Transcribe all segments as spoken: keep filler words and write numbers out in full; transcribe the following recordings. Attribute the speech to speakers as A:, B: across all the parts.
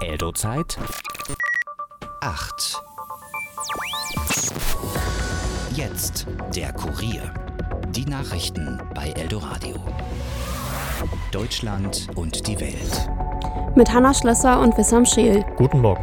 A: Eldo-Zeit acht. Jetzt der Kurier. Die Nachrichten bei Eldoradio. Deutschland und die Welt.
B: Mit Hanna Schlösser und Wissam Scheel.
C: Guten Morgen.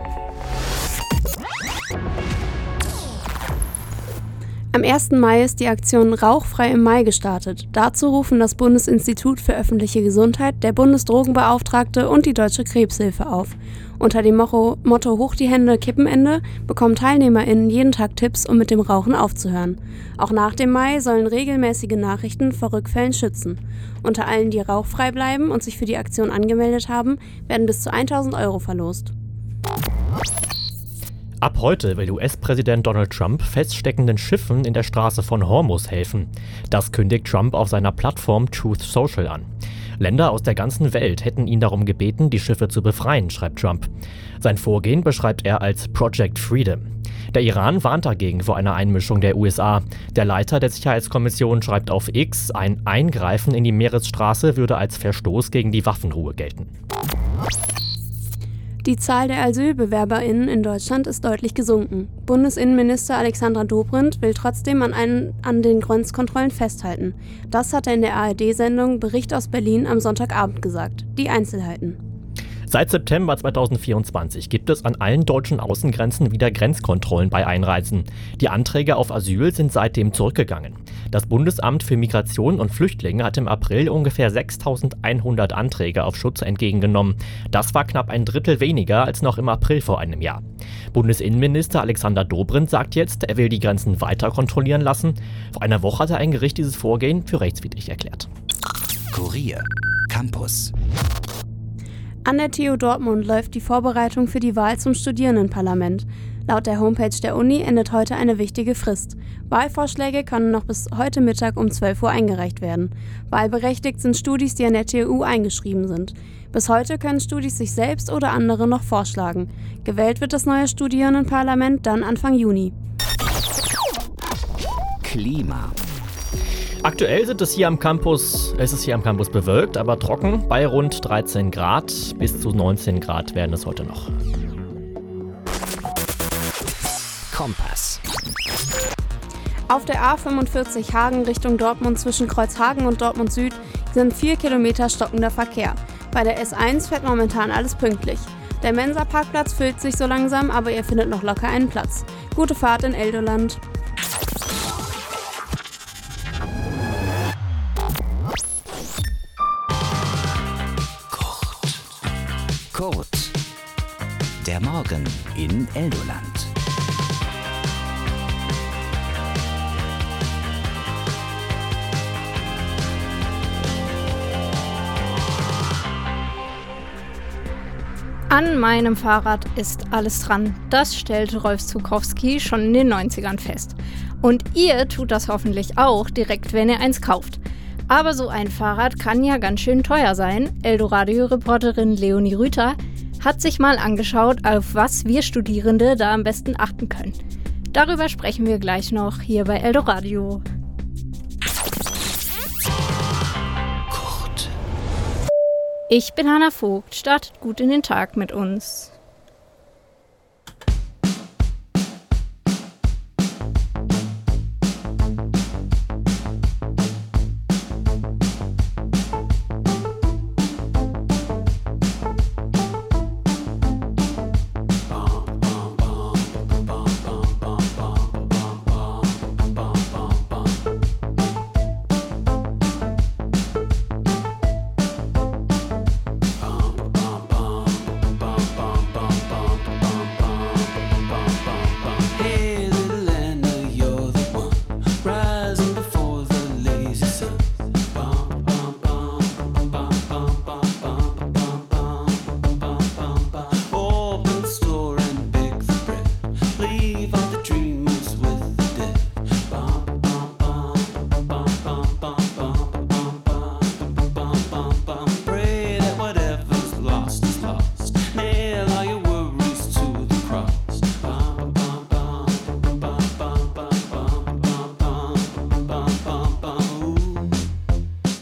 B: Am ersten Mai ist die Aktion Rauchfrei im Mai gestartet. Dazu rufen das Bundesinstitut für öffentliche Gesundheit, der Bundesdrogenbeauftragte und die Deutsche Krebshilfe auf. Unter dem Motto, Motto Hoch die Hände, Kippenende bekommen TeilnehmerInnen jeden Tag Tipps, um mit dem Rauchen aufzuhören. Auch nach dem Mai sollen regelmäßige Nachrichten vor Rückfällen schützen. Unter allen, die rauchfrei bleiben und sich für die Aktion angemeldet haben, werden bis zu tausend Euro verlost.
C: Ab heute will U S-Präsident Donald Trump feststeckenden Schiffen in der Straße von Hormuz helfen. Das kündigt Trump auf seiner Plattform Truth Social an. Länder aus der ganzen Welt hätten ihn darum gebeten, die Schiffe zu befreien, schreibt Trump. Sein Vorgehen beschreibt er als Project Freedom. Der Iran warnt dagegen vor einer Einmischung der U S A. Der Leiter der Sicherheitskommission schreibt auf X, ein Eingreifen in die Meeresstraße würde als Verstoß gegen die Waffenruhe gelten.
B: Die Zahl der AsylbewerberInnen in Deutschland ist deutlich gesunken. Bundesinnenminister Alexandra Dobrindt will trotzdem an, einen, an den Grenzkontrollen festhalten. Das hat er in der A R D-Sendung Bericht aus Berlin am Sonntagabend gesagt. Die Einzelheiten.
C: Seit September zweitausendvierundzwanzig gibt es an allen deutschen Außengrenzen wieder Grenzkontrollen bei Einreisen. Die Anträge auf Asyl sind seitdem zurückgegangen. Das Bundesamt für Migration und Flüchtlinge hat im April ungefähr sechstausendeinhundert Anträge auf Schutz entgegengenommen. Das war knapp ein Drittel weniger als noch im April vor einem Jahr. Bundesinnenminister Alexander Dobrindt sagt jetzt, er will die Grenzen weiter kontrollieren lassen. Vor einer Woche hat er ein Gericht dieses Vorgehen für rechtswidrig erklärt.
A: Kurier Campus.
B: An der T U Dortmund läuft die Vorbereitung für die Wahl zum Studierendenparlament. Laut der Homepage der Uni endet heute eine wichtige Frist. Wahlvorschläge können noch bis heute Mittag um zwölf Uhr eingereicht werden. Wahlberechtigt sind Studis, die an der T U eingeschrieben sind. Bis heute können Studis sich selbst oder andere noch vorschlagen. Gewählt wird das neue Studierendenparlament dann Anfang Juni.
A: Klima.
C: Aktuell sind es hier am Campus, es ist hier am Campus bewölkt, aber trocken bei rund dreizehn Grad. Bis zu neunzehn Grad werden es heute noch.
A: Kompass.
B: Auf der A fünfundvierzig Hagen Richtung Dortmund zwischen Kreuzhagen und Dortmund Süd sind vier Kilometer stockender Verkehr. Bei der S eins fährt momentan alles pünktlich. Der Mensa-Parkplatz füllt sich so langsam, aber ihr findet noch locker einen Platz. Gute Fahrt in Eldoland.
A: Kurt. Der Morgen in Eldoland.
D: An meinem Fahrrad ist alles dran. Das stellte Rolf Zukowski schon in den neunzigern fest. Und ihr tut das hoffentlich auch direkt, wenn ihr eins kauft. Aber so ein Fahrrad kann ja ganz schön teuer sein. Eldoradio-Reporterin Leonie Rüther hat sich mal angeschaut, auf was wir Studierende da am besten achten können. Darüber sprechen wir gleich noch hier bei Eldoradio.
A: Kurt.
D: Ich bin Hanna Vogt, startet gut in den Tag mit uns.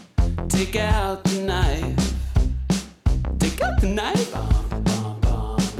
E: Take out the knife. Take out the knife.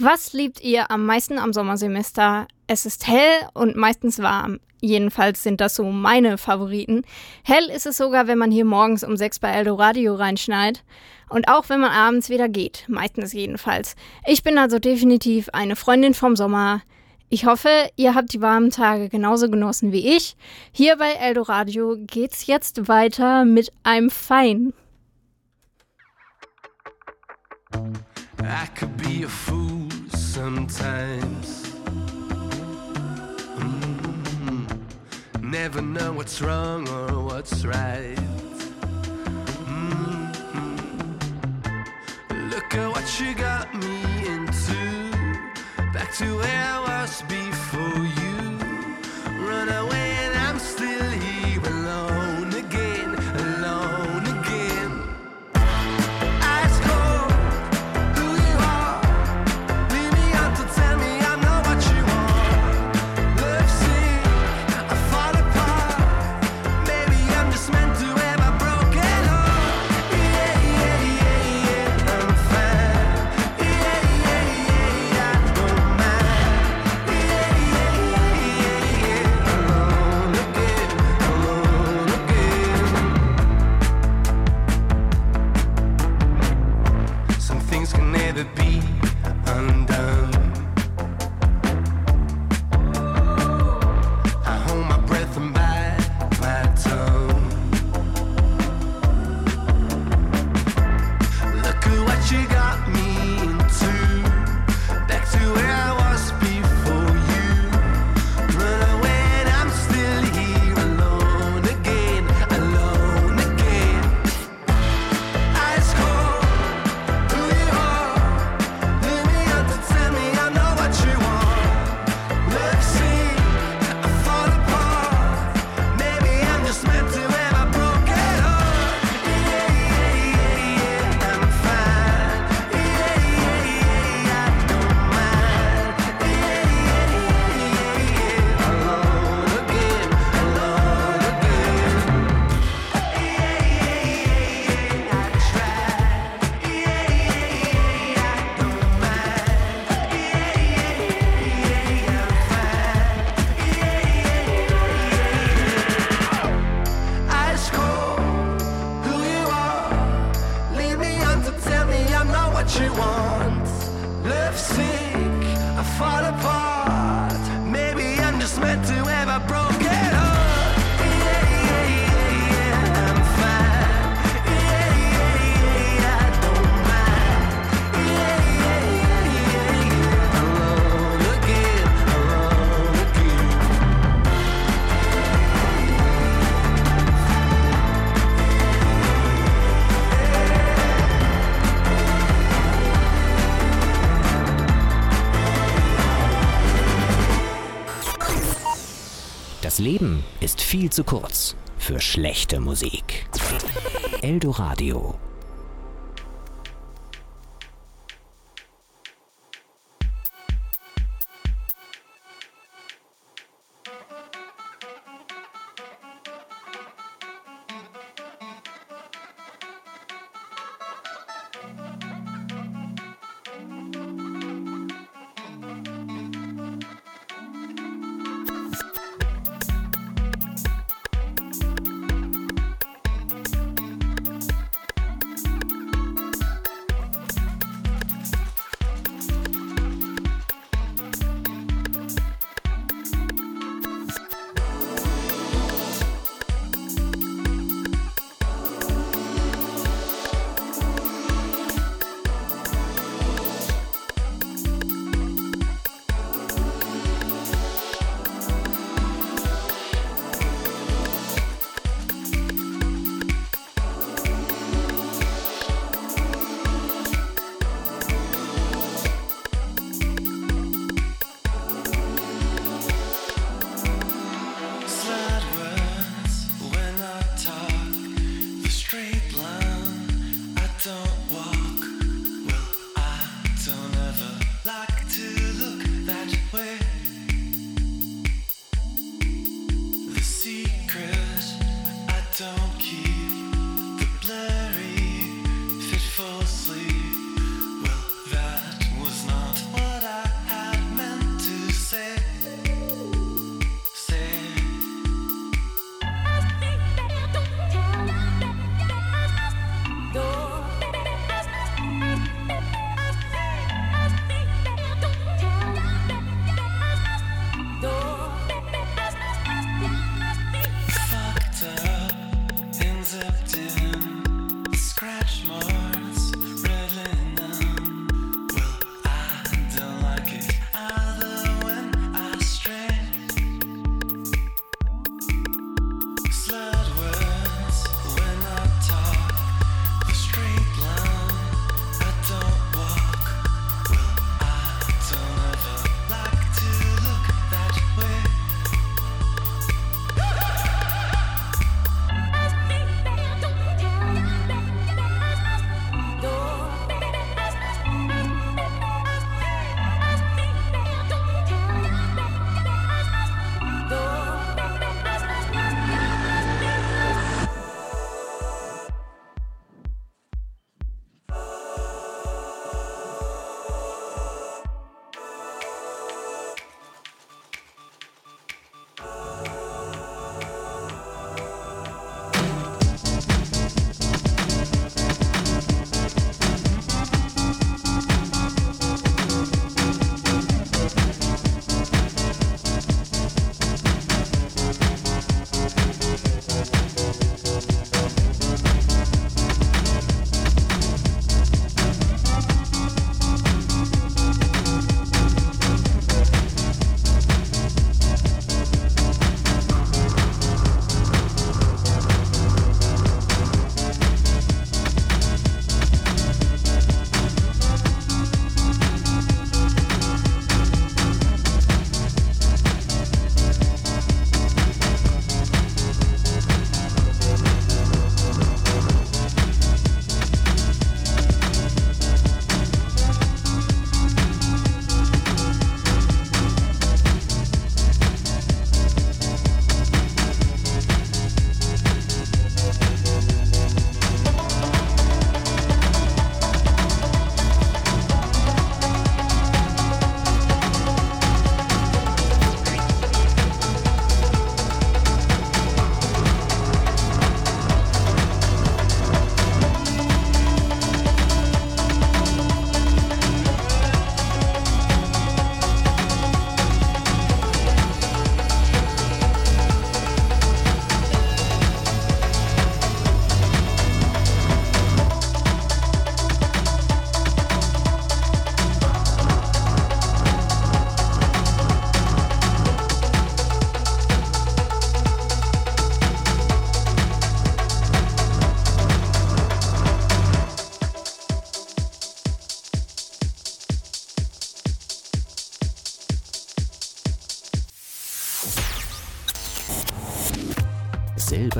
D: Was liebt ihr am meisten am Sommersemester? Es ist hell und meistens warm. Jedenfalls sind das so meine Favoriten. Hell ist es sogar, wenn man hier morgens um sechs bei Eldoradio reinschneit. Und auch wenn man abends wieder geht. Meistens jedenfalls. Ich bin also definitiv eine Freundin vom Sommer. Ich hoffe, ihr habt die warmen Tage genauso genossen wie ich. Hier bei Eldoradio geht's jetzt weiter mit einem Fein.
F: I could be a fool sometimes. Mm-hmm. Never know what's wrong or what's right. Mm-hmm. Look at what you got me into. Back to where I was before you. Run away and I'm still here alone again, alone again. Ice cold, who you are. Leave me out to tell me I'm not what you want. Love sick, I fall apart. Maybe I'm just meant to have a broken heart. Yeah, yeah, yeah, yeah, I'm fine. Yeah, yeah, yeah, yeah, I don't mind. Yeah, yeah, yeah, yeah, yeah, alone again, alone again. Some things can never be undone. I hold my breath and bite my tongue. Look at what you got me into. Back to where I was before you. Run away and I'm still here alone again, alone again. Ice cold, who you are. Leave me out to tell me I know what you want. Love sick, I fall apart. Maybe I'm just meant to have a broken heart. Yeah, yeah, yeah, yeah, I'm fine. Yeah, yeah, yeah, yeah, I don't mind. Yeah, yeah, yeah, yeah, yeah, alone again, alone again. Yeah, yeah, yeah, yeah, I try. Yeah, yeah, yeah, yeah, I don't mind. Yeah, yeah, yeah, yeah, I'm fine. Yeah, yeah, yeah, yeah. Ice cold, who you are. Leave me on to tell me I'm not what you want. Love sick, I fall apart. Maybe I'm just meant to have a broken heart. Yeah, yeah, yeah, yeah, I'm fine. Yeah, yeah, yeah, yeah, I don't mind. Yeah, yeah, yeah, yeah, yeah, alone again, alone again.
A: Das Leben ist viel zu kurz für schlechte Musik. Eldoradio.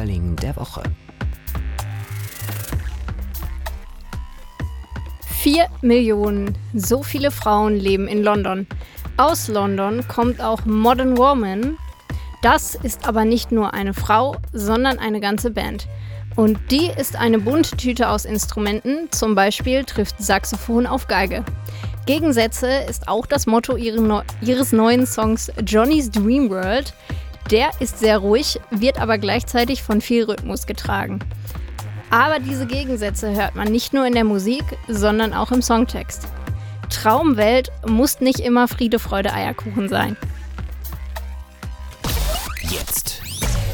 A: Schmetterling der Woche.
D: Vier Millionen. So viele Frauen leben in London. Aus London kommt auch Modern Woman. Das ist aber nicht nur eine Frau, sondern eine ganze Band. Und die ist eine bunte Tüte aus Instrumenten, zum Beispiel trifft Saxophon auf Geige. Gegensätze ist auch das Motto ihres neuen Songs Johnny's Dream World. Der ist sehr ruhig, wird aber gleichzeitig von viel Rhythmus getragen. Aber diese Gegensätze hört man nicht nur in der Musik, sondern auch im Songtext. Traumwelt muss nicht immer Friede, Freude, Eierkuchen sein.
A: Jetzt.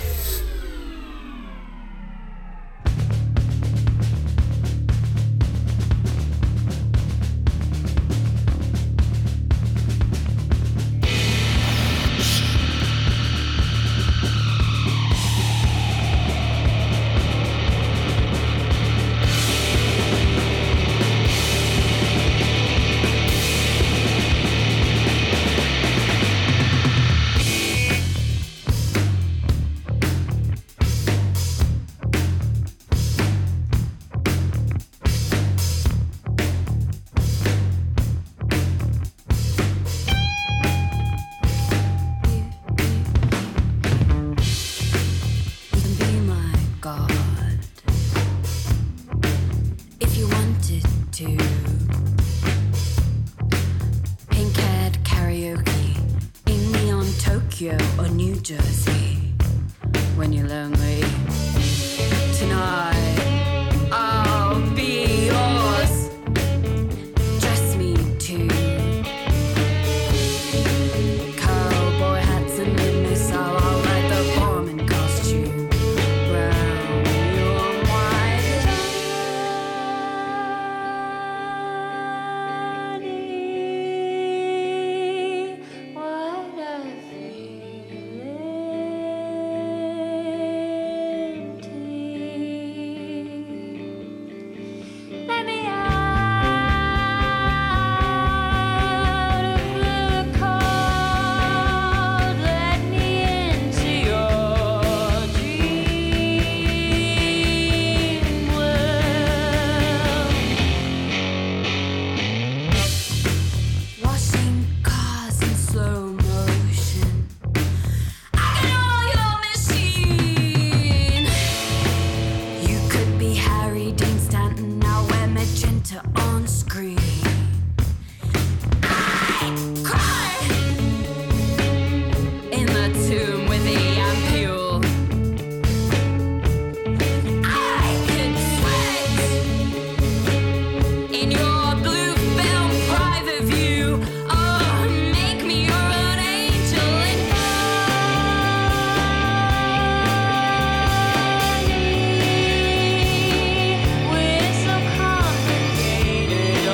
G: Or New Jersey, when you're lonely tonight, I'll be yours. Dress me too. Cowboy hats and miss, I'll ride the Borman costume. Brown, you're white. What a on screen. I cry in the tomb with the ampule. I could sweat in your blue film private view. Oh, make me your own angel and body. We're so complicated.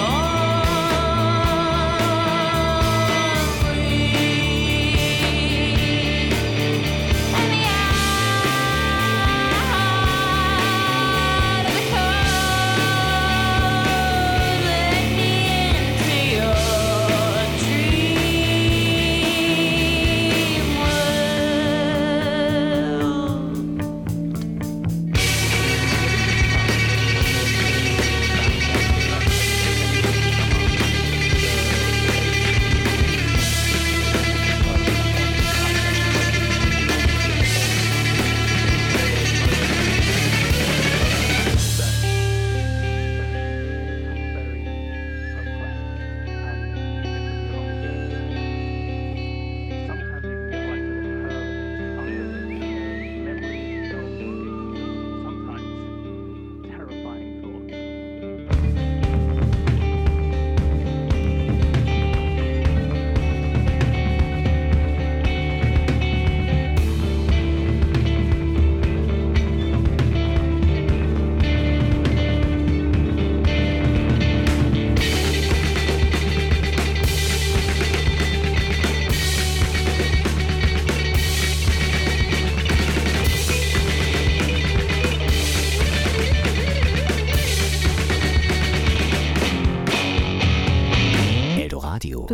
A: Radio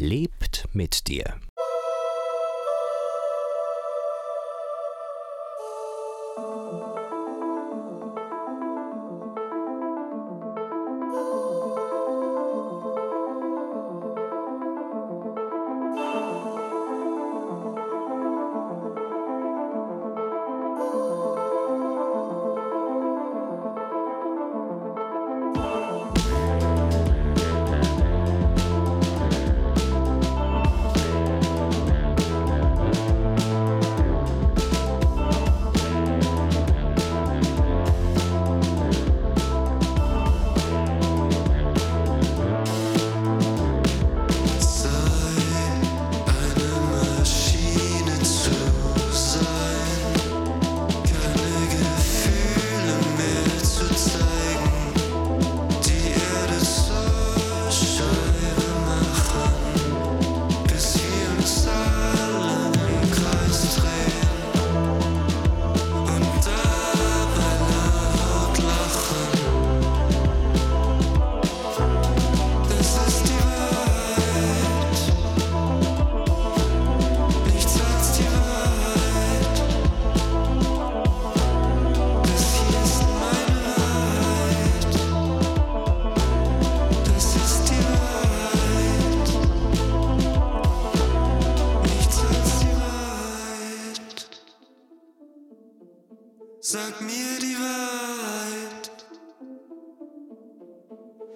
A: lebt mit dir.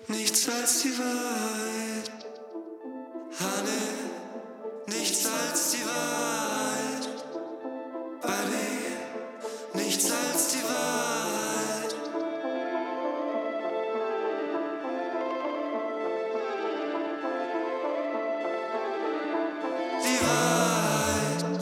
F: nichts als die Wahrheit. Honey, nichts als die Wahrheit. Buddy, nichts als die Wahrheit. Die Wahrheit.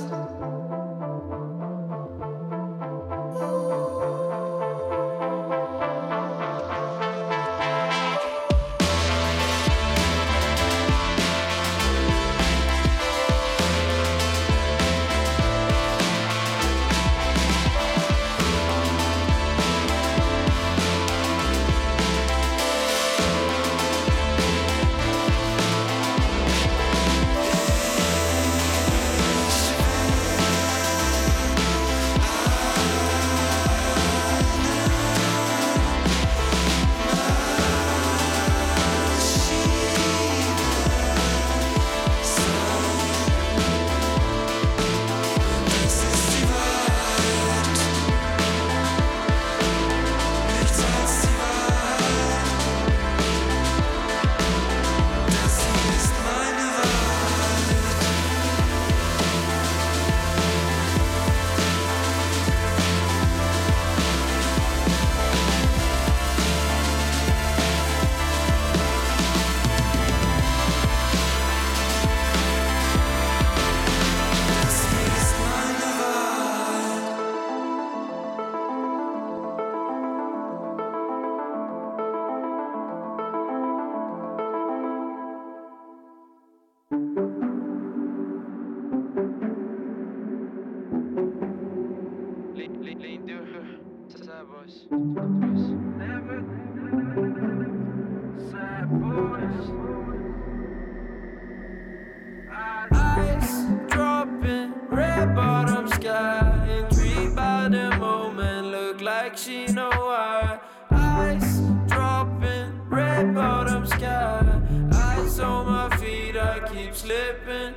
E: Lean, lean, lean through her. Sad boys. Never. Sad boys. Ice dropping, red bottom sky. Intrigued by the moment, look like she know why. Ice dropping, red bottom sky. Ice on my feet, I keep slipping.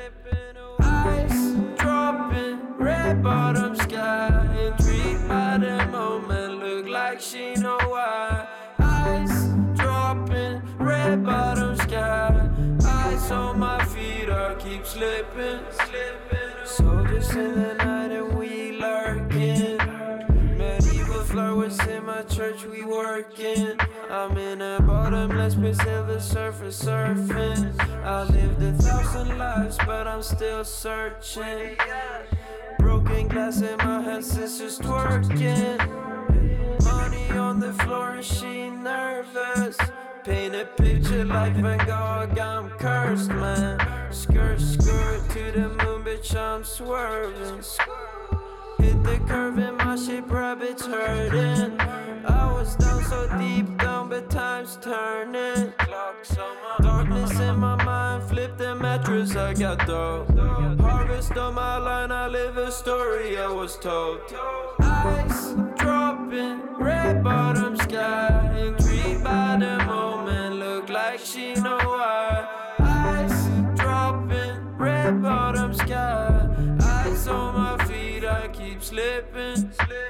E: Ice dropping, red bottom sky. Intrigued by the moment, look like she know why. Ice dropping, red bottom sky. Ice on my feet, I keep slipping. Soldiers in the night and we lurking. Medieval flowers in my church, we working. I'm in a bottomless pit, silver surface surfing. I lived a thousand lives, but I'm still searching. Broken glass in my hands, sisters twerking. Money on the floor and she nervous. Paint a picture like Van Gogh, I'm cursed, man. Skirt, skirt to the moon, bitch, I'm swerving. Hit the curve and my shit rabbits hurting. I was down so deep down, but time's turning. Darkness in my mind, flip the mattress, I got dope. Harvest on my line, I live a story I was told. Ice dropping, red bottom sky. Intrigued by the moment, look like she know why. Ice dropping, red bottom sky. Ice on my feet, I keep slipping.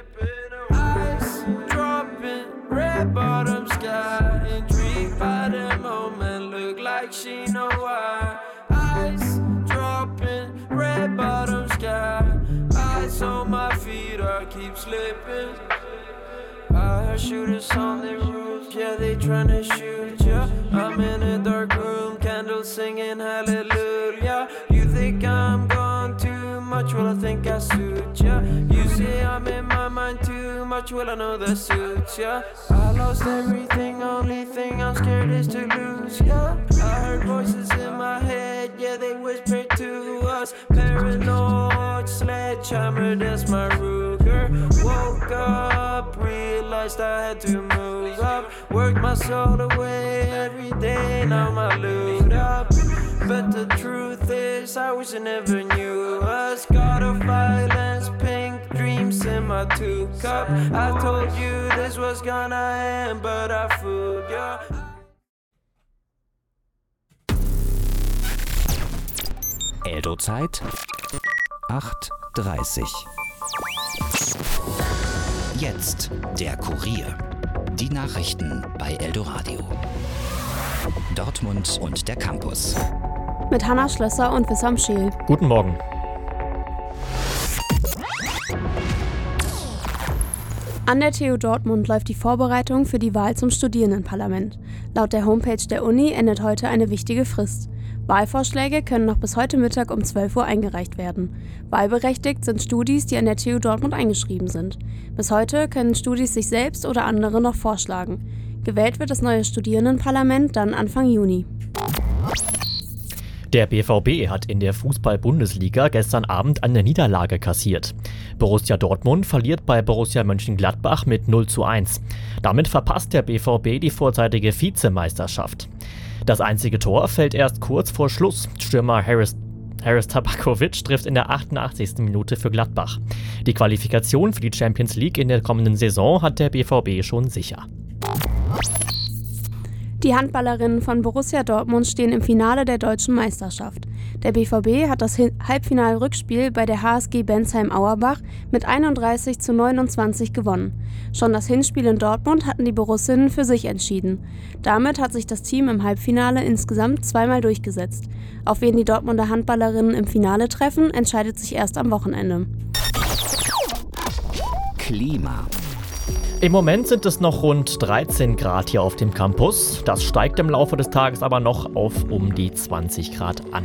E: Ice dropping, red bottom sky. Intrigued by the moment, look like she know why. Ice dropping, red bottom sky. Ice on my feet, I keep slipping. I heard shooters on the roof, yeah, they tryna shoot ya. I'm in a dark room, candles singing hallelujah. You think I'm gone too much, well I think I suit ya. You say I'm in my mind too much, well I know that suits ya. I lost everything, only thing I'm scared is to lose ya. I heard voices in my head, yeah, they whispered to us. Paranoid sledgehammer, that's my Ruger. Woke up, realized I had to move up. Worked my soul away every day, now my loot up. But the truth is, I wish I never knew us. God of violence, pink dreams in my two cup. I told you this was gonna end, but I fooled ya.
A: Eldo-Zeit acht Uhr dreißig. Jetzt der Kurier. Die Nachrichten bei Eldoradio. Dortmund und der Campus.
B: Mit Hanna Schlösser und Wissam Scheel.
C: Guten Morgen.
B: An der T U Dortmund läuft die Vorbereitung für die Wahl zum Studierendenparlament. Laut der Homepage der Uni endet heute eine wichtige Frist. Wahlvorschläge können noch bis heute Mittag um zwölf Uhr eingereicht werden. Wahlberechtigt sind Studis, die an der T U Dortmund eingeschrieben sind. Bis heute können Studis sich selbst oder andere noch vorschlagen. Gewählt wird das neue Studierendenparlament dann Anfang Juni.
C: Der B V B hat in der Fußball-Bundesliga gestern Abend eine Niederlage kassiert. Borussia Dortmund verliert bei Borussia Mönchengladbach mit null zu eins. Damit verpasst der B V B die vorzeitige Vizemeisterschaft. Das einzige Tor fällt erst kurz vor Schluss. Stürmer Haris, Haris Tabakovic trifft in der achtundachtzigsten Minute für Gladbach. Die Qualifikation für die Champions League in der kommenden Saison hat der B V B schon sicher.
B: Die Handballerinnen von Borussia Dortmund stehen im Finale der deutschen Meisterschaft. Der B V B hat das Halbfinal-Rückspiel bei der H S G Bensheim-Auerbach mit einunddreißig zu neunundzwanzig gewonnen. Schon das Hinspiel in Dortmund hatten die Borussinnen für sich entschieden. Damit hat sich das Team im Halbfinale insgesamt zweimal durchgesetzt. Auf wen die Dortmunder Handballerinnen im Finale treffen, entscheidet sich erst am Wochenende.
A: Klima.
C: Im Moment sind es noch rund dreizehn Grad hier auf dem Campus. Das steigt im Laufe des Tages aber noch auf um die zwanzig Grad an.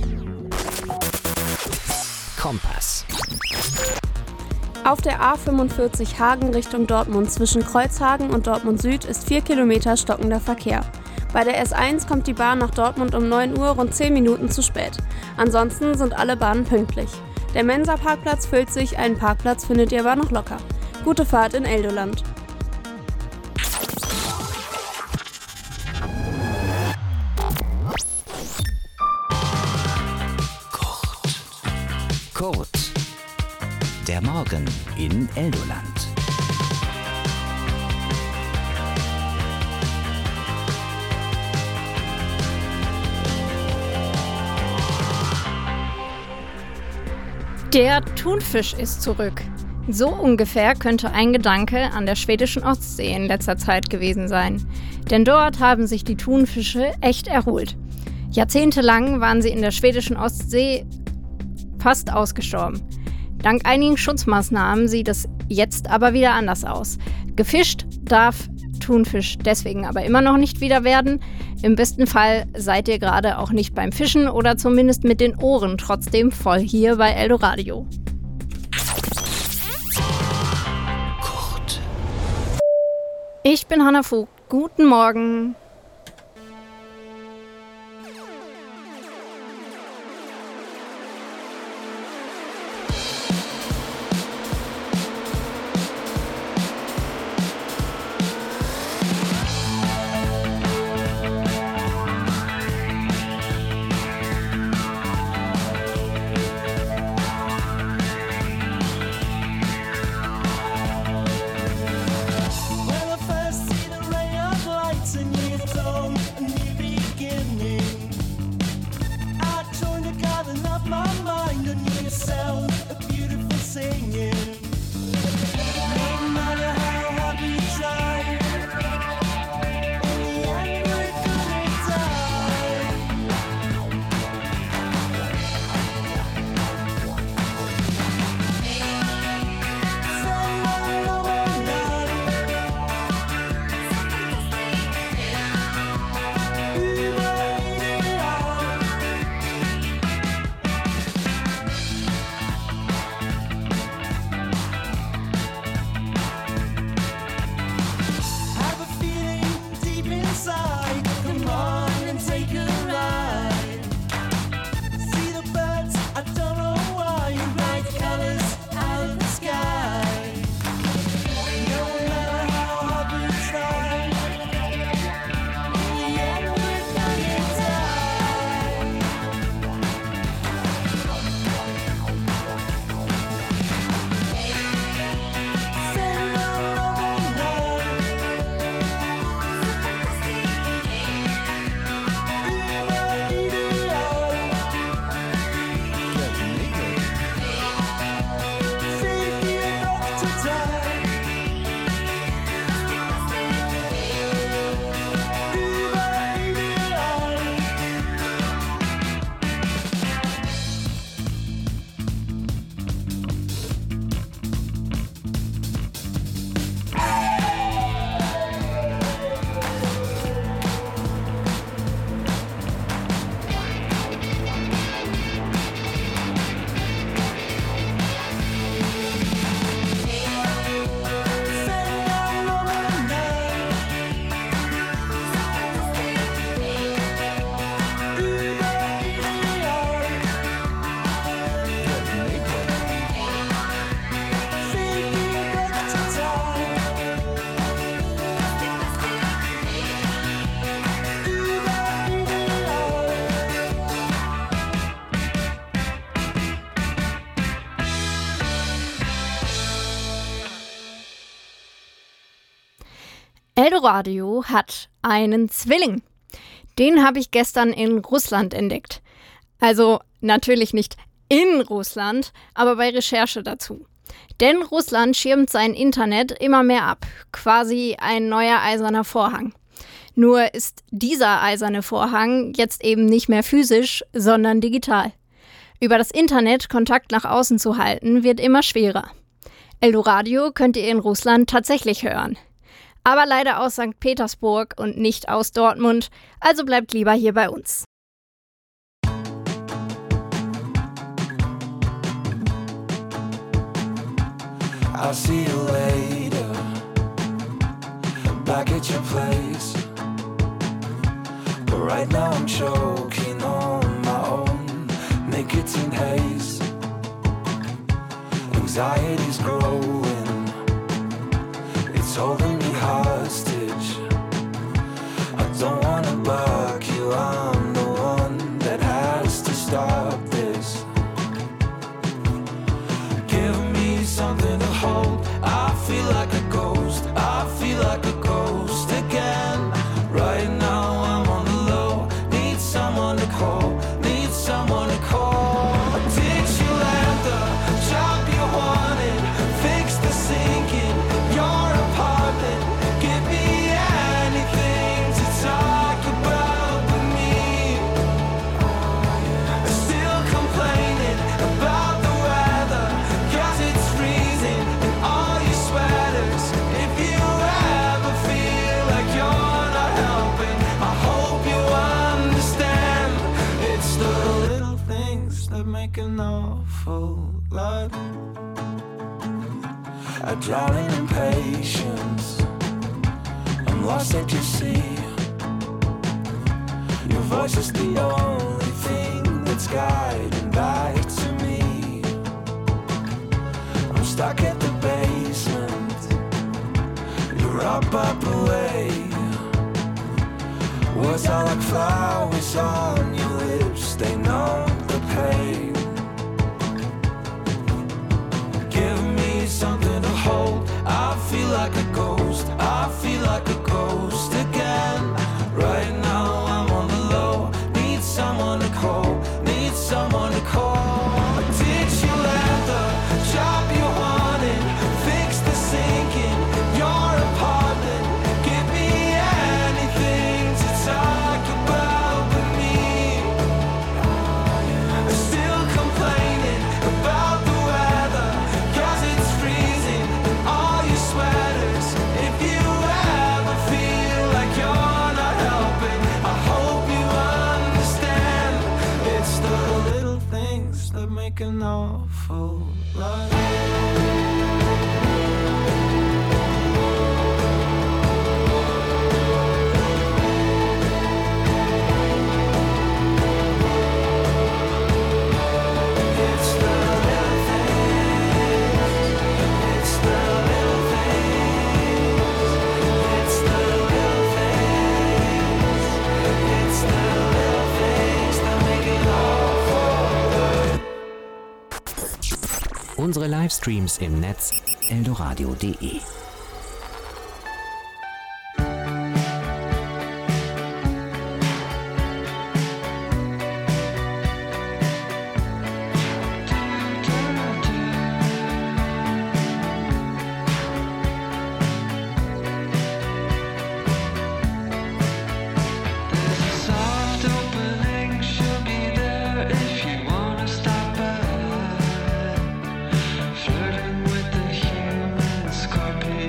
A: Kompass.
B: Auf der A fünfundvierzig Hagen Richtung Dortmund zwischen Kreuzhagen und Dortmund Süd ist vier Kilometer stockender Verkehr. Bei der S eins kommt die Bahn nach Dortmund um neun Uhr rund zehn Minuten zu spät. Ansonsten sind alle Bahnen pünktlich. Der Mensa-Parkplatz füllt sich, einen Parkplatz findet ihr aber noch locker. Gute Fahrt in Eldoland.
A: Kurt. Der Morgen in Eldoland.
D: Der Thunfisch ist zurück. So ungefähr könnte ein Gedanke an der schwedischen Ostsee in letzter Zeit gewesen sein. Denn dort haben sich die Thunfische echt erholt. Jahrzehntelang waren sie in der schwedischen Ostsee fast ausgestorben. Dank einigen Schutzmaßnahmen sieht es jetzt aber wieder anders aus. Gefischt darf Thunfisch deswegen aber immer noch nicht wieder werden. Im besten Fall seid ihr gerade auch nicht beim Fischen oder zumindest mit den Ohren trotzdem voll hier bei Eldoradio. Ich bin Hanna Vogt. Guten Morgen.
F: When I first see the ray of light in you,
D: Eldoradio hat einen Zwilling. Den habe ich gestern in Russland entdeckt. Also natürlich nicht in Russland, aber bei Recherche dazu. Denn Russland schirmt sein Internet immer mehr ab. Quasi ein neuer eiserner Vorhang. Nur ist dieser eiserne Vorhang jetzt eben nicht mehr physisch, sondern digital. Über das Internet Kontakt nach außen zu halten, wird immer schwerer. Eldoradio könnt ihr in Russland tatsächlich hören. Aber leider aus Sankt Petersburg und nicht aus Dortmund, also bleibt lieber hier bei uns.
F: I'll see you later, back at your place. But right now I'm choking on my own nicotine haze. Anxiety's growing, it's holding me hostage. I don't wanna block you, I'm the one that has to stop this. Give me something to hold, I feel like a ghost, I feel like a ghost again. Right now I'm on the low, need someone to call, need someone to call. Did you let the job you wanted, fix the sink in your apartment? Give me anything to talk about with me. Still complaining about the weather, cause it's freezing in all your sweaters. If you ever feel like you're not helping, I hope you understand. It's the little things that make an awful lot. I drown in impatience, I'm lost at your sea. Your voice is the only thing that's guiding back to me. I'm stuck at the basement, you're up, up away. Words are like flowers on your lips, they numb the pain. Give me something to hold, I feel like a ghost, I feel like a ghost again. Right now I'm on the low, need someone to call, need someone to call. Did you let the job you wanted, fix the sink in your apartment? Give me anything to talk about with me. Still complaining about the weather, cause it's freezing in all your sweaters. If you ever feel like you're not helping, I hope you understand. It's the little things that make an awful lot. It's the little things, it's the little things, it's the little things, it's the little things that make it awful.
A: Unsere Livestreams im Netz eldoradio punkt de.
H: Soft opening, she'll be there if you wanna stop by. Flirting with the human scorpion.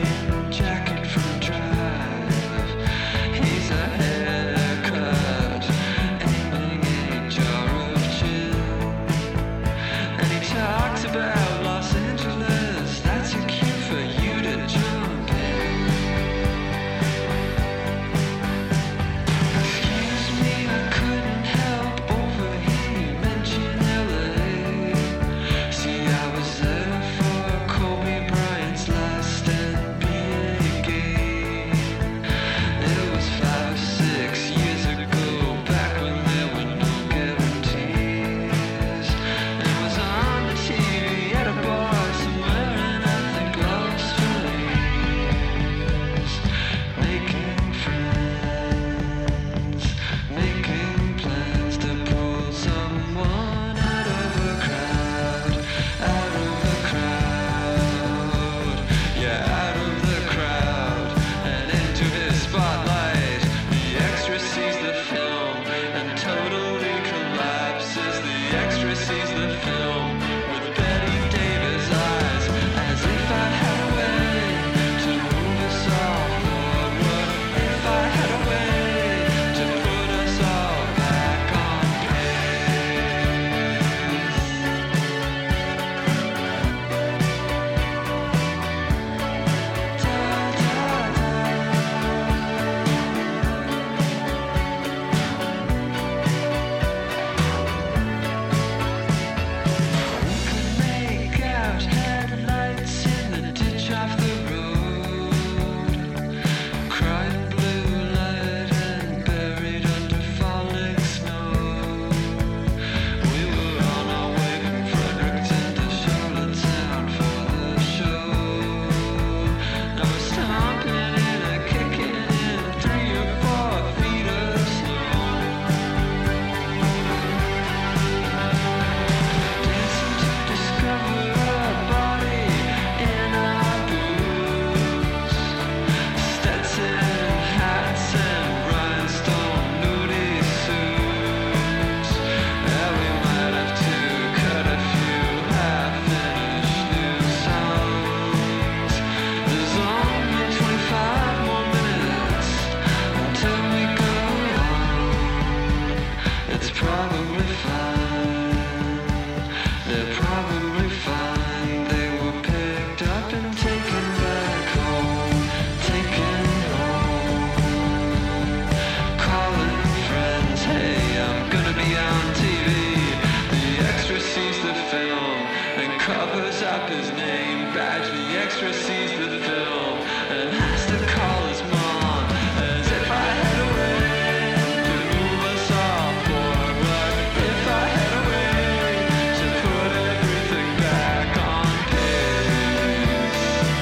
H: orchestra sees the film and has to call his mom as if I had a way to move us all forward. If I had a way to put everything back on pace.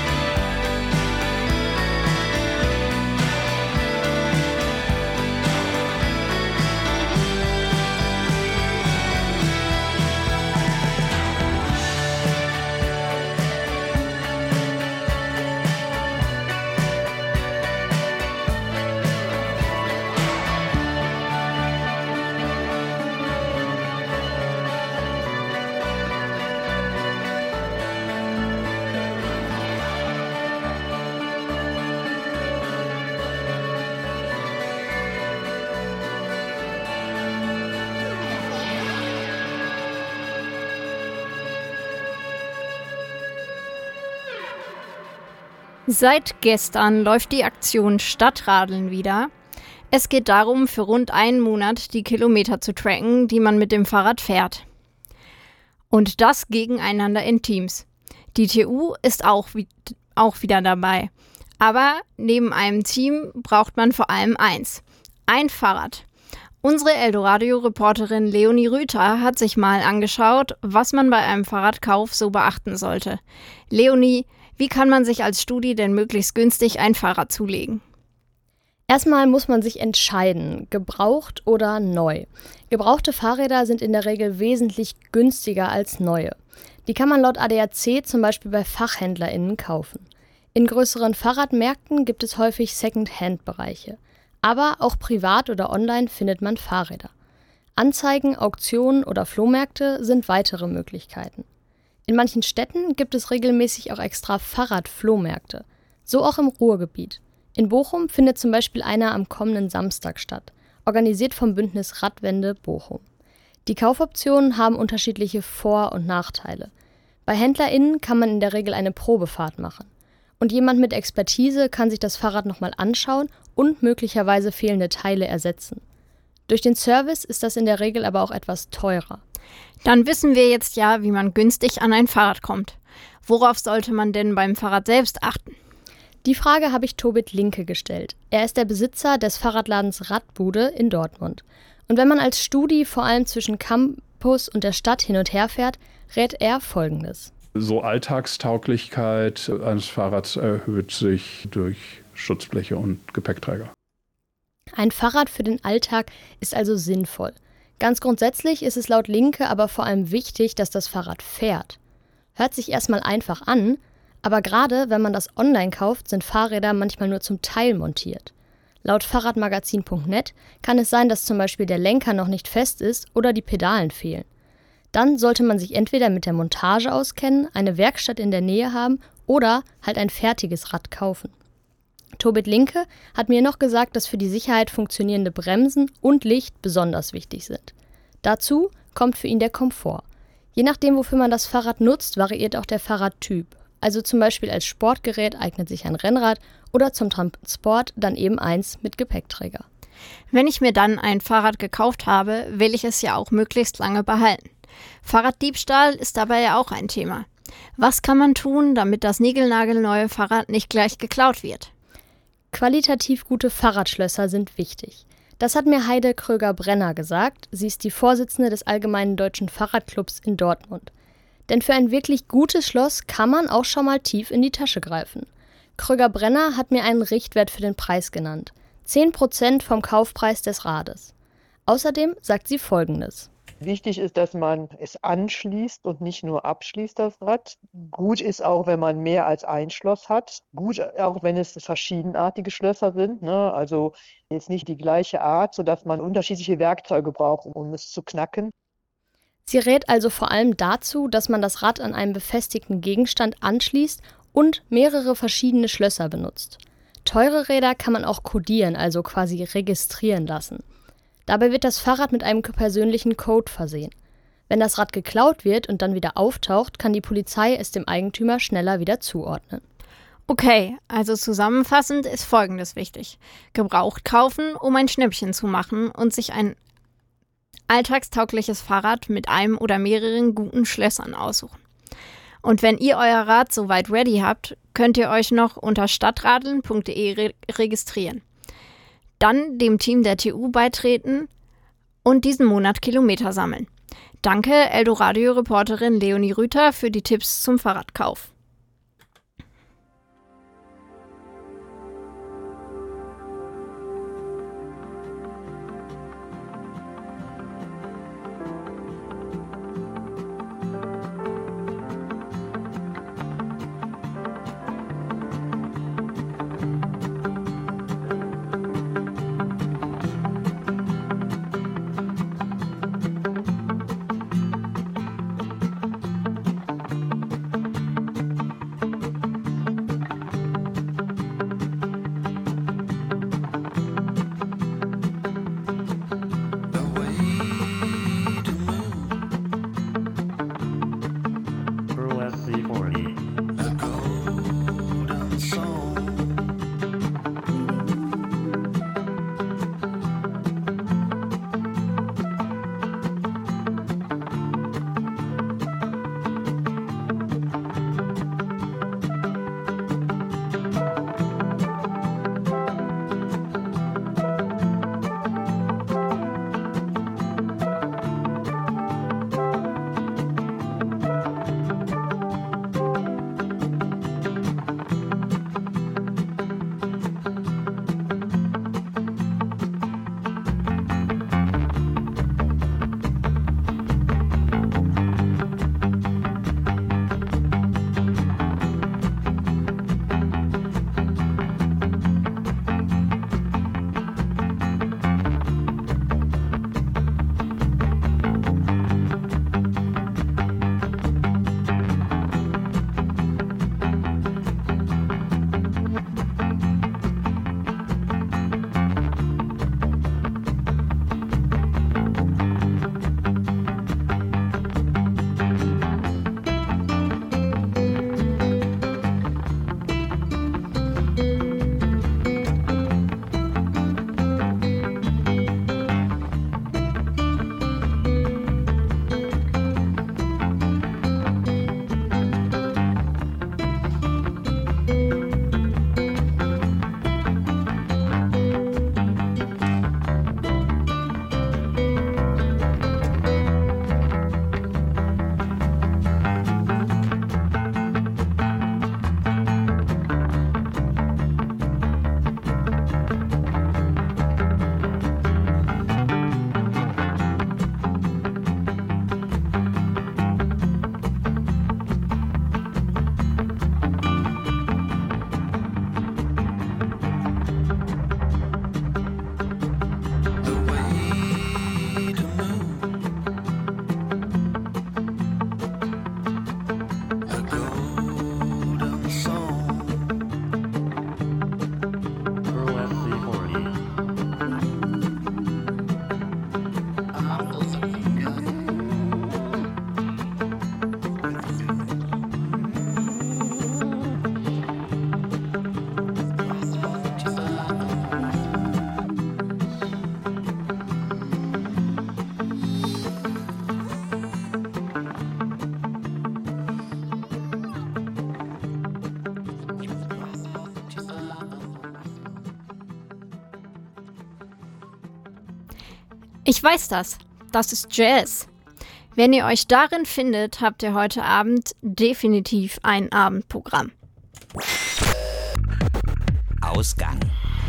D: Seit gestern läuft die Aktion Stadtradeln wieder. Es geht darum, für rund einen Monat die Kilometer zu tracken, die man mit dem Fahrrad fährt. Und das gegeneinander in Teams. Die T U ist auch, wie, auch wieder dabei. Aber neben einem Team braucht man vor allem eins. Ein Fahrrad. Unsere Eldoradio-Reporterin Leonie Rüther hat sich mal angeschaut, was man bei einem Fahrradkauf so beachten sollte. Leonie, wie kann man sich als Studi denn möglichst günstig ein Fahrrad zulegen?
I: Erstmal muss man sich entscheiden, gebraucht oder neu. Gebrauchte Fahrräder sind in der Regel wesentlich günstiger als neue. Die kann man laut A D A C zum Beispiel bei FachhändlerInnen kaufen. In größeren Fahrradmärkten gibt es häufig Second-Hand-Bereiche. Aber auch privat oder online findet man Fahrräder. Anzeigen, Auktionen oder Flohmärkte sind weitere Möglichkeiten. In manchen Städten gibt es regelmäßig auch extra Fahrradflohmärkte. So auch im Ruhrgebiet. In Bochum findet zum Beispiel einer am kommenden Samstag statt, organisiert vom Bündnis Radwende Bochum. Die Kaufoptionen haben unterschiedliche Vor- und Nachteile. Bei HändlerInnen kann man in der Regel eine Probefahrt machen. Und jemand mit Expertise kann sich das Fahrrad nochmal anschauen und möglicherweise fehlende Teile ersetzen. Durch den Service ist das in der Regel aber auch etwas teurer.
D: Dann wissen wir jetzt ja, wie man günstig an ein Fahrrad kommt. Worauf sollte man denn beim Fahrrad selbst achten?
I: Die Frage habe ich Tobit Linke gestellt. Er ist der Besitzer des Fahrradladens Radbude in Dortmund. Und wenn man als Studi vor allem zwischen Campus und der Stadt hin und her fährt, rät er Folgendes.
J: So Alltagstauglichkeit eines Fahrrads erhöht sich durch Schutzbleche und Gepäckträger.
I: Ein Fahrrad für den Alltag ist also sinnvoll. Ganz grundsätzlich ist es laut Linke aber vor allem wichtig, dass das Fahrrad fährt. Hört sich erstmal einfach an, aber gerade wenn man das online kauft, sind Fahrräder manchmal nur zum Teil montiert. Laut Fahrradmagazin punkt net kann es sein, dass zum Beispiel der Lenker noch nicht fest ist oder die Pedalen fehlen. Dann sollte man sich entweder mit der Montage auskennen, eine Werkstatt in der Nähe haben oder halt ein fertiges Rad kaufen. Tobit Linke hat mir noch gesagt, dass für die Sicherheit funktionierende Bremsen und Licht besonders wichtig sind. Dazu kommt für ihn der Komfort. Je nachdem, wofür man das Fahrrad nutzt, variiert auch der Fahrradtyp. Also zum Beispiel als Sportgerät eignet sich ein Rennrad oder zum Transport dann eben eins mit Gepäckträger.
D: Wenn ich mir dann ein Fahrrad gekauft habe, will ich es ja auch möglichst lange behalten. Fahrraddiebstahl ist dabei ja auch ein Thema. Was kann man tun, damit das niegelnagelneue Fahrrad nicht gleich geklaut wird?
I: Qualitativ gute Fahrradschlösser sind wichtig. Das hat mir Heide Kröger-Brenner gesagt. Sie ist die Vorsitzende des Allgemeinen Deutschen Fahrradclubs in Dortmund. Denn für ein wirklich gutes Schloss kann man auch schon mal tief in die Tasche greifen. Kröger-Brenner hat mir einen Richtwert für den Preis genannt. zehn Prozent vom Kaufpreis des Rades. Außerdem sagt sie Folgendes.
K: Wichtig ist, dass man es anschließt und nicht nur abschließt, das Rad. Gut ist auch, wenn man mehr als ein Schloss hat. Gut auch, wenn es verschiedenartige Schlösser sind, ne? Also jetzt nicht die gleiche Art, sodass man unterschiedliche Werkzeuge braucht, um es zu knacken.
I: Sie rät also vor allem dazu, dass man das Rad an einem befestigten Gegenstand anschließt und mehrere verschiedene Schlösser benutzt. Teure Räder kann man auch kodieren, also quasi registrieren lassen. Dabei wird das Fahrrad mit einem persönlichen Code versehen. Wenn das Rad geklaut wird und dann wieder auftaucht, kann die Polizei es dem Eigentümer schneller wieder zuordnen.
D: Okay, also zusammenfassend ist Folgendes wichtig. Gebraucht kaufen, um ein Schnäppchen zu machen und sich ein alltagstaugliches Fahrrad mit einem oder mehreren guten Schlössern aussuchen. Und wenn ihr euer Rad soweit ready habt, könnt ihr euch noch unter stadtradeln punkt de re- registrieren. Dann dem Team der T U beitreten und diesen Monat Kilometer sammeln. Danke, Eldoradio-Reporterin Leonie Rüther, für die Tipps zum Fahrradkauf. Ich weiß das. Das ist Jazz. Wenn ihr euch darin findet, habt ihr heute Abend definitiv ein Abendprogramm.
A: Ausgang.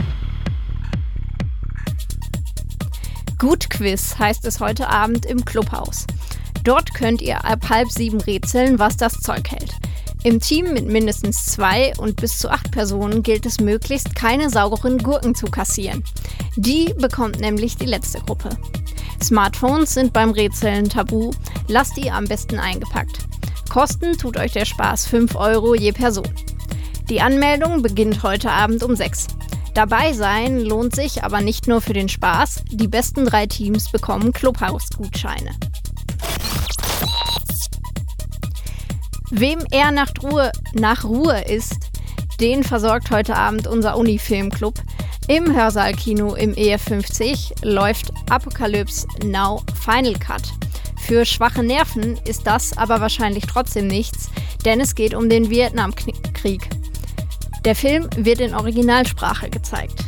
D: Gut Quiz heißt es heute Abend im Clubhaus. Dort könnt ihr ab halb sieben rätseln, was das Zeug hält. Im Team mit mindestens zwei und bis zu acht Personen gilt es möglichst, keine sauberen Gurken zu kassieren. Die bekommt nämlich die letzte Gruppe. Smartphones sind beim Rätseln tabu, lasst die am besten eingepackt. Kosten tut euch der Spaß fünf Euro je Person. Die Anmeldung beginnt heute Abend um sechs. Dabei sein lohnt sich aber nicht nur für den Spaß, die besten drei Teams bekommen Clubhaus-Gutscheine. Wem eher nach Ruhe, nach Ruhe ist, den versorgt heute Abend unser Uni-Filmclub. Im Hörsaal-Kino im E F fünfzig läuft Apocalypse Now Final Cut. Für schwache Nerven ist das aber wahrscheinlich trotzdem nichts, denn es geht um den Vietnamkrieg. Der Film wird in Originalsprache gezeigt.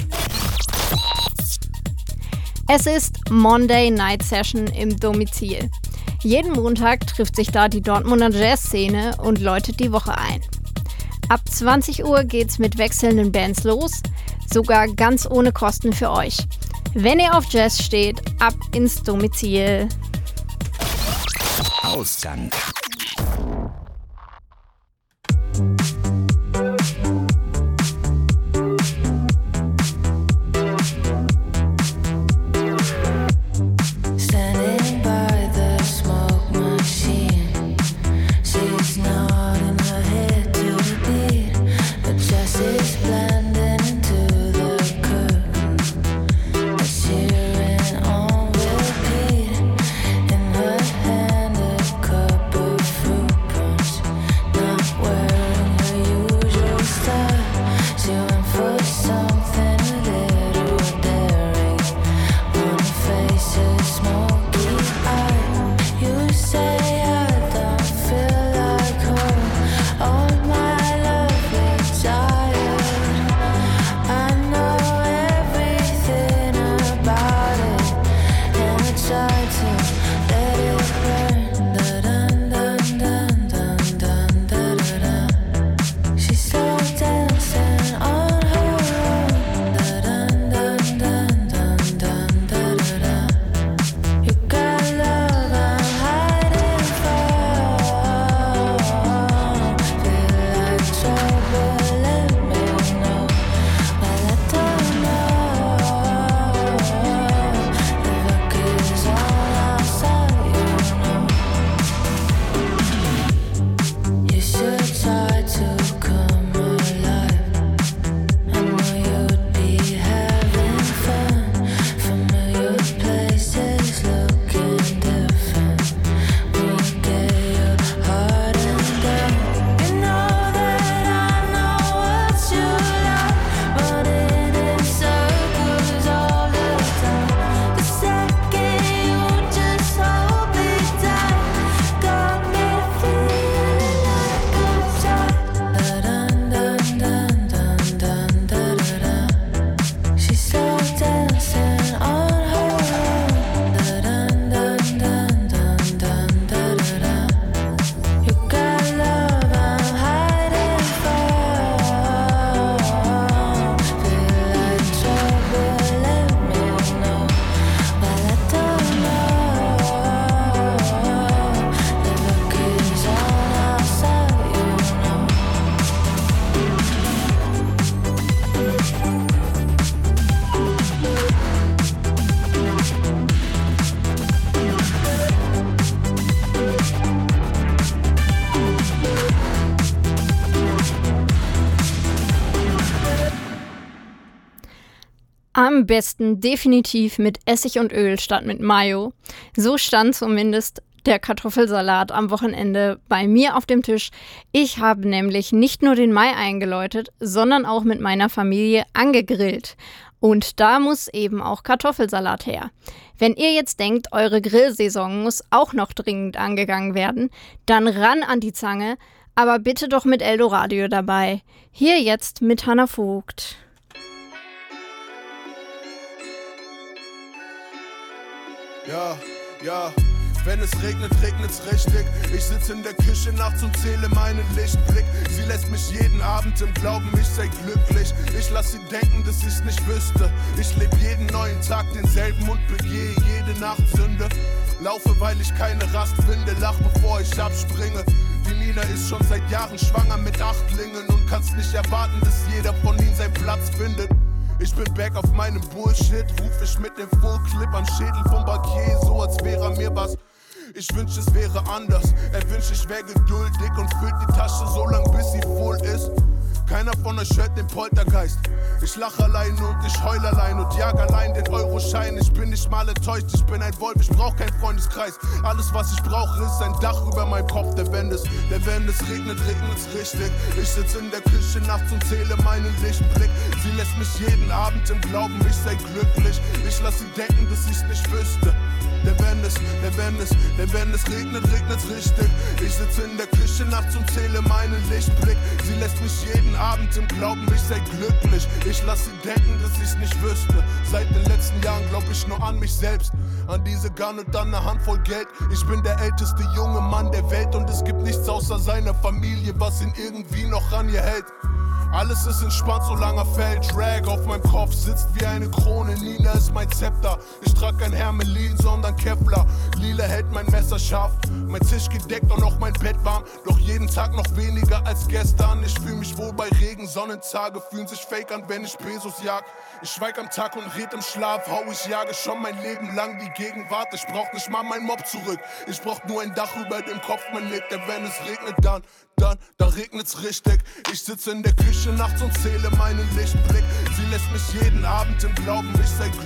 D: Es ist Monday Night Session im Domizil. Jeden Montag trifft sich da die Dortmunder Jazzszene und läutet die Woche ein. Ab zwanzig Uhr geht's mit wechselnden Bands los, sogar ganz ohne Kosten für euch. Wenn ihr auf Jazz steht, ab ins Domizil.
A: Ausgang.
L: Standing by the smoke machine, she's nodding her head to the beat, but Jessie's blending into the curtain, cheering on repeat. In her hand a cup of fruit punch, not wearing her usual style. She went for something a little daring. On her face is smoky eye. You say I don't feel like home. All my lovely tired. I know everything about it, and I try to let it burn. Da-dun, dun, dun, dun, dun, da-da-da. She's slow dancing on her own. Da-dun, dun, dun, dun, dun, da-da-da. You got love I'm hiding from. Feel like trouble, let me know. Well, I don't know. The look is on outside, you know. You should try to come alive. I know you'd be having fun. Familiar places looking different. When you get your heart undone. You know that I know what you like. Running in circles all the time. The second you just hold me tight, got me feeling like I'm tired. Da-dun, dun, dun, dun, dun, da-da-da. She's slow dancing on her own. Da-dun, dun, dun, dun, dun, da-da-da. You got love I'm hiding from. Feel like trouble, let me know. Well, I don't know. The look is on outside, you know.
D: Am besten definitiv mit Essig und Öl statt mit Mayo. So stand zumindest der Kartoffelsalat am Wochenende bei mir auf dem Tisch. Ich habe nämlich nicht nur den Mai eingeläutet, sondern auch mit meiner Familie angegrillt. Und da muss eben auch Kartoffelsalat her. Wenn ihr jetzt denkt, eure Grillsaison muss auch noch dringend angegangen werden, dann ran an die Zange, aber bitte doch mit Eldoradio dabei. Hier jetzt mit Hannah Vogt.
M: Ja, ja, wenn es regnet, regnet's richtig. Ich sitze in der Küche nachts und zähle meinen Lichtblick. Sie lässt mich jeden Abend im Glauben, ich sei glücklich. Ich lass sie denken, dass ich's nicht wüsste. Ich lebe jeden neuen Tag denselben und begehe jede Nacht Sünde. Laufe, weil ich keine Rast finde, lach bevor ich abspringe. Die Nina ist schon seit Jahren schwanger mit Achtlingen und kann's nicht erwarten, dass jeder von ihnen seinen Platz findet. Ich bin back auf meinem Bullshit, ruf ich mit dem Full-Clip am Schädel vom Bankier, so als wäre mir was. Ich wünsch, es wäre anders, er wünscht, ich wäre geduldig und füllt die Tasche so lang, bis sie voll ist. Keiner von euch hört den Poltergeist. Ich lach allein und ich heul allein und jag allein den Euroschein. Ich bin nicht mal enttäuscht, ich bin ein Wolf, ich brauch keinen Freundeskreis. Alles was ich brauche ist ein Dach über meinem Kopf. Der wenn es, der wenn es regnet, regnet's richtig. Ich sitz in der Küche nachts und zähle meinen Lichtblick. Sie lässt mich jeden Abend im Glauben, ich sei glücklich. Ich lass sie denken, dass ich's nicht wüsste. Der wenn es, der wenn es, der wenn es regnet, regnet's richtig. Ich sitze in der Küche nachts und zähle meinen Lichtblick. Sie lässt mich jeden Abend im Glauben, ich sei glücklich. Ich lass sie denken, dass ich's nicht wüsste. Seit den letzten Jahren glaub ich nur an mich selbst, an diese Gun und dann eine Handvoll Geld. Ich bin der älteste junge Mann der Welt und es gibt nichts außer seiner Familie, was ihn irgendwie noch an ihr hält. Alles ist entspannt, solange er fällt. Drag auf meinem Kopf sitzt wie eine Krone. Nina ist mein Zepter. Ich trag kein Hermelin, sondern Kevlar. Lila hält mein Messer scharf. Mein Tisch gedeckt und auch mein Bett warm. Doch jeden Tag noch weniger als gestern. Ich fühl mich wohl bei Regen. Sonnentage fühlen sich fake an, wenn ich Pesos jag. Ich schweig am Tag und red im Schlaf. Hau, ich jage schon mein Leben lang die Gegenwart. Ich brauch nicht mal mein Mob zurück. Ich brauch nur ein Dach über dem Kopf, mein Licht. Denn wenn es regnet, dann, dann, dann regnet's richtig. Ich sitze in der Küche nachts und zähle meinen Lichtblick. Sie lässt mich jeden Abend im Glauben, ich sei glücklich.